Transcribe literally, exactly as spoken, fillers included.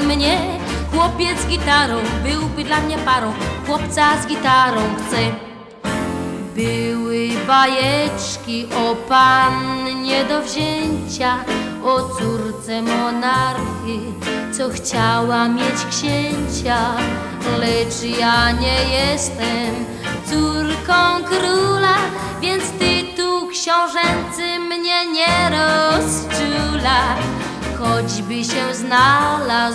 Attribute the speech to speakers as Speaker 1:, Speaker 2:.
Speaker 1: mnie. Chłopiec z gitarą byłby dla mnie parą, chłopca z gitarą chcę. Były bajeczki o pannie do wzięcia, o córce monarchy, co chciała mieć księcia. Lecz ja nie jestem córką króla, więc tytuł książęcy mnie nie rozczula. Choćby się znalazł